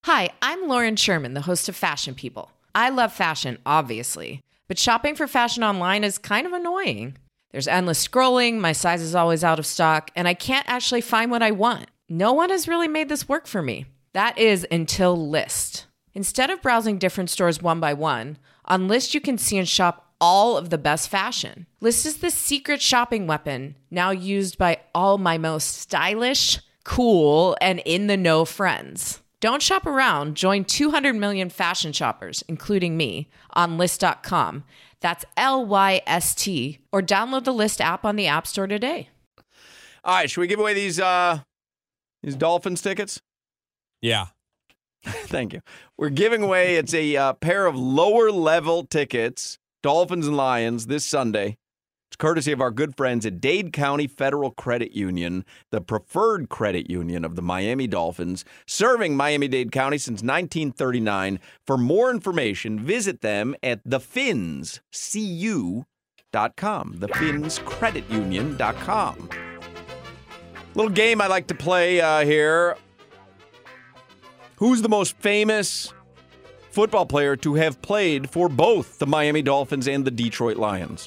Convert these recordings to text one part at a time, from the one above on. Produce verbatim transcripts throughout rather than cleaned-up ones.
Hi, I'm Lauren Sherman, the host of Fashion People. I love fashion, obviously, but shopping for fashion online is kind of annoying. There's endless scrolling, my size is always out of stock, and I can't actually find what I want. No one has really made this work for me. That is until Lyst. Instead of browsing different stores one by one, on Lyst you can see and shop all of the best fashion. Lyst is the secret shopping weapon, now used by all my most stylish, cool, and in-the-know friends. Don't shop around. Join two hundred million fashion shoppers, including me, on Lyst dot com. That's L Y S T. Or download the Lyst app on the App Store today. All right, should we give away these uh, these Dolphins tickets? Yeah. Thank you. We're giving away, it's a uh, pair of lower-level tickets, Dolphins and Lions, this Sunday. It's courtesy of our good friends at Dade County Federal Credit Union, the preferred credit union of the Miami Dolphins, serving Miami-Dade County since nineteen thirty-nine. For more information, visit them at the fins c u dot com, the fins credit union dot com. Little game I like to play uh, here. Who's the most famous football player to have played for both the Miami Dolphins and the Detroit Lions?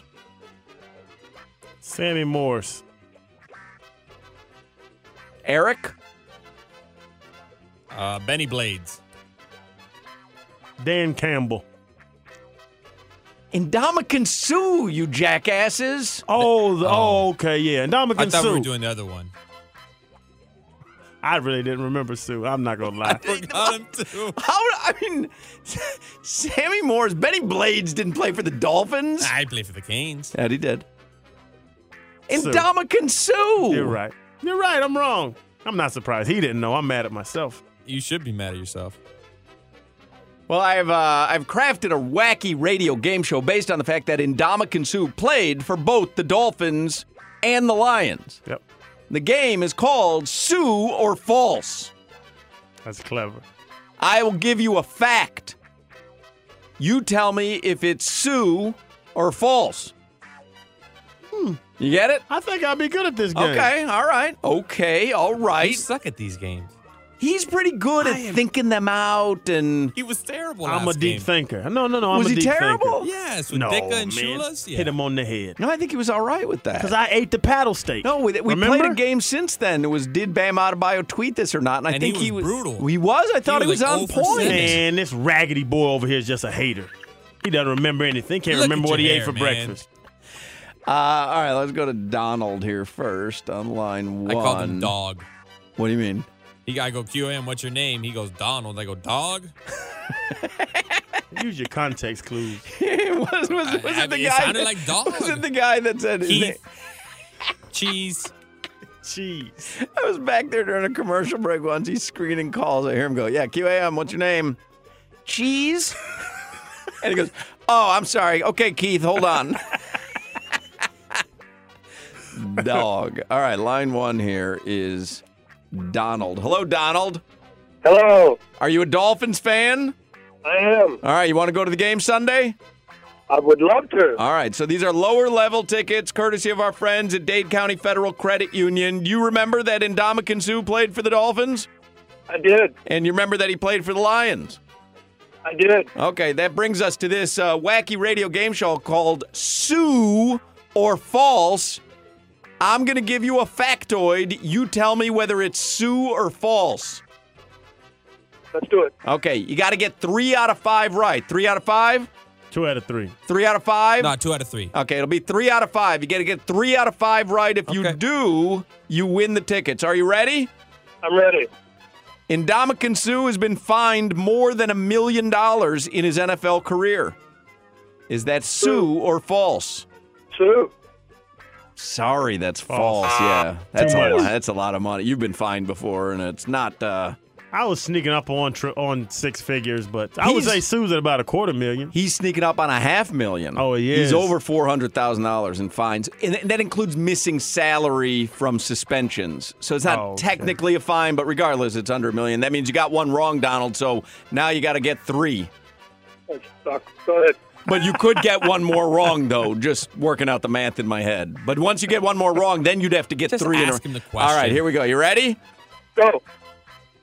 Sammy Morse. Eric? Uh, Benny Blades. Dan Campbell. Ndamukong Suh, you jackasses. Oh, the, Oh. oh, okay, yeah. I Ndamukong thought we were Suh. doing the other one. I really didn't remember Sue. I'm not going to lie. Forgot him too. How, I mean, Sammy Morris, Benny Blades didn't play for the Dolphins. I play for the Canes. Yeah, he did. Suh. Ndamukong Suh. You're right. You're right. I'm wrong. I'm not surprised. He didn't know. I'm mad at myself. You should be mad at yourself. Well, I've uh, I've crafted a wacky radio game show based on the fact that Ndamukong Suh played for both the Dolphins and the Lions. Yep. The game is called Sue or False. That's clever. I will give you a fact. You tell me if it's Sue or false. Hmm. You get it? I think I'll be good at this game. Okay, all right. Okay, all You right. suck at these games. He's pretty good at am- thinking them out and He was terrible I'm a last deep game. thinker. No, no, no. I'm Was a he deep terrible? thinker. Yes, with No, Dicka and man. Shulas. Yeah. Hit him on the head. No, I think he was all right with that. Because I ate the paddle steak. No, we, we Remember? played a game since then. It was did Bam Adebayo tweet this or not? And I And he think was brutal. He was. I thought he was was, like on zero for point. seven. Man, this raggedy boy over here is just a hater. He doesn't remember anything. Can't Look remember at what your he ate hair, for man. breakfast. Uh, all right, let's go to Donald here first on line one. I called him Dog. What do you mean? He got to go Q M. What's your name? He goes Donald. I go Dog. Use your context clues. was was, was I- it the it guy? sounded that- like dog. Was it the guy that said his name? Keith. Cheese. Cheese. I was back there during a commercial break once. He's screening calls. I hear him go, "Yeah, Q A M. What's your name? Cheese." And he goes, "Oh, I'm sorry. Okay, Keith, hold on." Dog. All right, line one here is Donald. Hello, Donald. Hello, Are you a Dolphins fan? I am. All right, you want to go to the game Sunday? I would love to. All right, so these are lower level tickets, courtesy of our friends at Dade County Federal Credit Union. You remember that Ndamukong Suh played for the Dolphins? I did. And you remember that he played for the Lions? I did. Okay, that brings us to this uh, wacky radio game show called Sue or False. I'm going to give you a factoid. You tell me whether it's Sue or false. Let's do it. Okay, you got to get three out of five right. Three out of five? Two out of three. Three out of five? No, two out of three. Okay, it'll be three out of five. You got to get three out of five right. If you Okay. do, you win the tickets. Are you ready? I'm ready. Ndamukong Suh has been fined more than a million dollars in his N F L career. Is that Sue or false? Sue. Sorry, that's False. false. Yeah, that's Too a much. lot. That's a lot of money. You've been fined before, and it's not. Uh, I was sneaking up on tri- on six figures, but I would He's- say Sue's at about a quarter million. he's sneaking up on a half million. Oh, he He's is. over four hundred thousand dollars in fines, and th- that includes missing salary from suspensions. So it's not Oh, okay. technically a fine, but regardless, it's under a million. That means you got one wrong, Donald. So now you got to get three. That sucks. Go ahead. But you could get one more wrong, though, just working out the math in my head. But once you get one more wrong, then you'd have to get Just three. in a- ask him the All right, question. here we go. You ready? Go.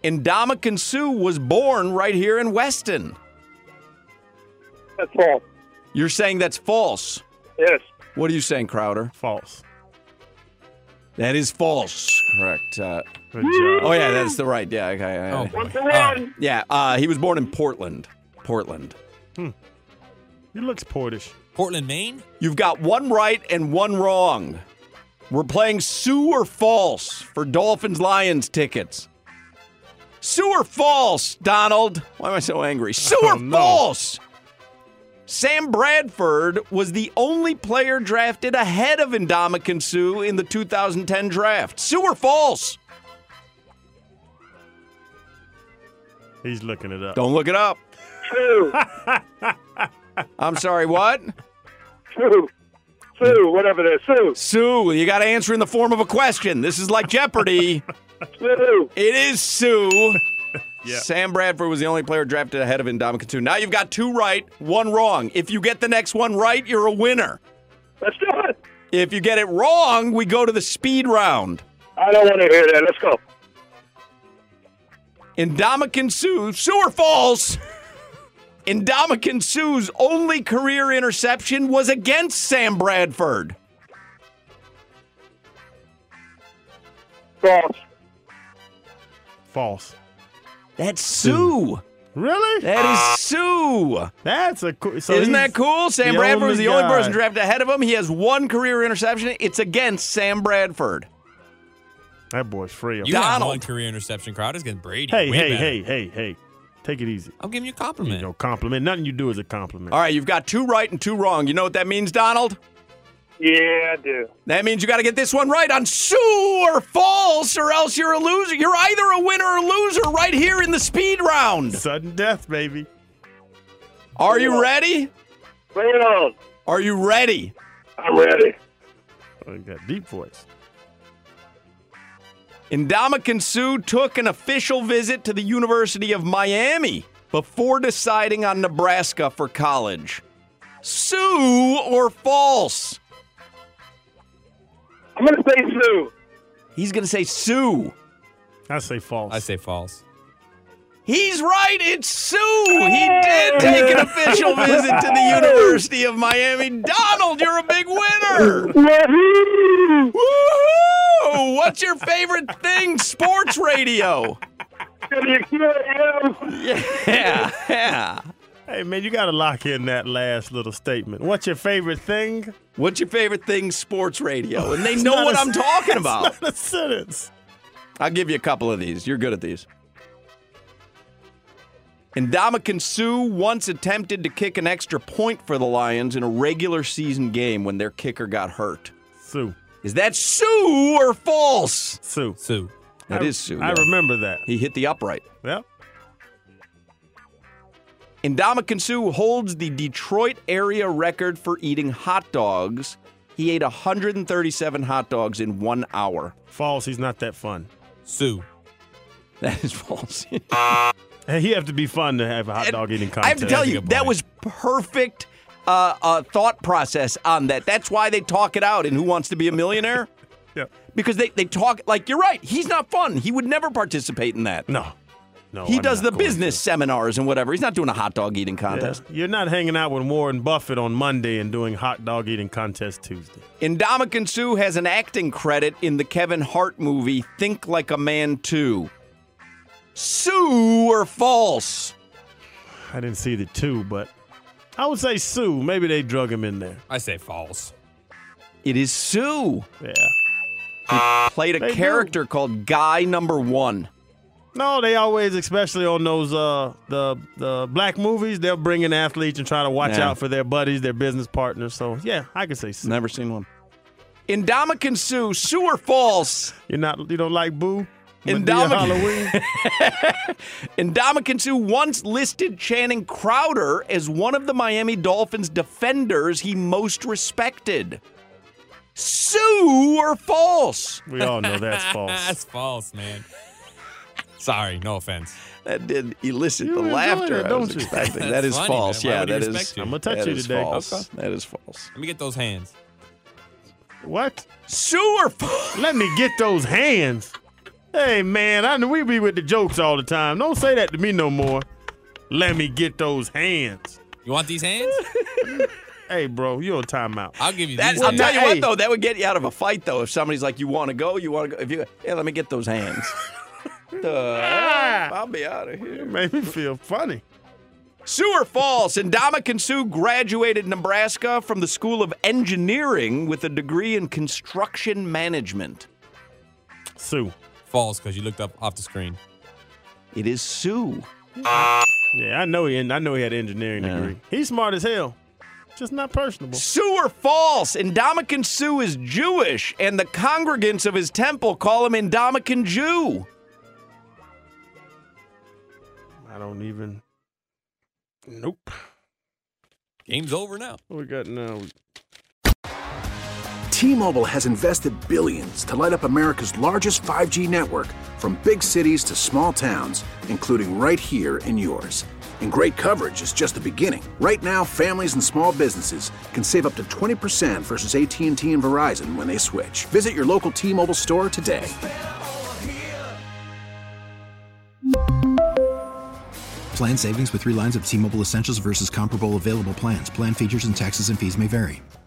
Ndamukong Suh was born right here in Weston. That's false. You're saying that's false. Yes. What are you saying, Crowder? False. That is false. Correct. Uh, Good job. oh, yeah, that's the right. Yeah, okay. okay. Oh, One boy. for All right. one. Yeah, uh, he was born in Portland. Portland. He looks Portish. Portland, Maine? You've got one right and one wrong. We're playing Sue or false for Dolphins Lions tickets. Sue or false, Donald? Why am I so angry? Sue Oh, or no. false? Sam Bradford was the only player drafted ahead of Ndamukong Suh in the two thousand ten draft. Sue or false? He's looking it up. Don't look it up. Sue. I'm sorry, what? Sue. Sue. Whatever it is. Sue. Sue, you got to answer in the form of a question. This is like Jeopardy. Sue. It is Sue. Yeah. Sam Bradford was the only player drafted ahead of Ndamukong Suh. Now you've got two right, one wrong. If you get the next one right, you're a winner. Let's do it. If you get it wrong, we go to the speed round. I don't want to hear that. Let's go. Ndamukong Suh, Sue or false? Ndamukong Suh's only career interception was against Sam Bradford. False. False. That's Sue. Really? That is Sue. That's a cool. So Isn't he's that cool? Sam the Bradford was only the only guy. person drafted ahead of him. He has one career interception. It's against Sam Bradford. That boy's frail. You have Donald. one career interception, Crowder's against Brady. Hey, Way hey, better. hey, hey, hey. Take it easy. I'm giving you a You compliment. know, compliment. Nothing you do is a compliment. All right, you've got two right and two wrong. You know what that means, Donald? Yeah, I do. That means you got to get this one right on Sue or false, or else you're a loser. You're either a winner or loser right here in the speed round. Sudden death, baby. Are you ready? Bring it on. Are you ready? I'm ready. Oh, you got deep voice. Ndamukong Suh took an official visit to the University of Miami before deciding on Nebraska for college. Sue or false? I'm going to say Sue. He's going to say Sue. I say false. I say false. He's right. It's Sue. He did take an official visit to the University of Miami. Donald, you're a big winner. Wahoo! Woohoo! What's your favorite thing? Sports radio. W Q A M. Yeah, yeah. Hey, man, you got to lock in that last little statement. What's your favorite thing? What's your favorite thing? Sports radio. And they It's know not what a- I'm talking it's about. not a sentence. I'll give you a couple of these. You're good at these. Ndamukong Suh once attempted to kick an extra point for the Lions in a regular season game when their kicker got hurt. Sue. Is that Sue or false? Sue. Sue. That I, is Sue. I yeah. remember that. He hit the upright. Yep. Ndamukong Suh holds the Detroit area record for eating hot dogs. He ate one hundred thirty-seven hot dogs in one hour. False. He's not that fun. Sue. That is false. Hey, he have to be fun to have a hot dog eating contest. I have to tell That's a you, good that point. was perfect uh, uh, thought process on that. That's why they talk it out in Who Wants to Be a Millionaire? Yeah. Because they, they talk, like, you're right. He's not fun. He would never participate in that. No. No. he I'm does not the going business to. seminars and whatever. He's not doing a hot dog eating Yeah. contest. You're not hanging out with Warren Buffett on Monday and doing hot dog eating contest Tuesday. Ndamukong Suh has an acting credit in the Kevin Hart movie Think Like a Man two. Sue or false? I didn't see the two, but I would say Sue. Maybe they drug him in there. I say false. It is Sue. Yeah. Played a They do. character called Guy Number One. No, they always, especially on those uh the the black movies, they'll bring in athletes and try to watch Yeah. out for their buddies, their business partners. So yeah, I could say Sue. Never seen one. Ndamukong Suh, Sue or false? You're not you don't like Boo? Madea Ndamukong- Halloween? Ndamukong Suh once listed Channing Crowder as one of the Miami Dolphins defenders he most respected. Sue or false? We all know that's false. That's false, man. Sorry, no offense. That did elicit You the enjoy laughter it, I was don't you? expecting. That's That is funny, false. man. Why Yeah, would he that is. respect you? I'm gonna touch that you is today. false. Okay. That is false. Let me get those hands. What? Sue or false? Let me get those hands. Hey, man, I know we be with the jokes all the time. Don't say that to me no more. Let me get those hands. You want these hands? Hey, bro, you're on timeout. I'll give you That, these I'll hands. tell you Hey. what, though, that would get you out of a fight, though. If somebody's like, "You want to go? You want to go?" If you, yeah, let me get those hands. the, I'll be out of here. It made me feel funny. True or false? Ndamukong Suh graduated Nebraska from the School of Engineering with a degree in construction management. Sue. False, because you looked up off the screen. It is Sue. Yeah, I know he. I know he had an engineering Yeah. degree. He's smart as hell, just not personable. True or false? Ndamukong Suh is Jewish, and the congregants of his temple call him Ndamukong Jew. I don't even. Nope. Game's over now. What we got now? T-Mobile has invested billions to light up America's largest five G network, from big cities to small towns, including right here in yours. And great coverage is just the beginning. Right now, families and small businesses can save up to twenty percent versus A T and T and Verizon when they switch. Visit your local T-Mobile store today. Plan savings with three lines of T-Mobile Essentials versus comparable available plans. Plan features and taxes and fees may vary.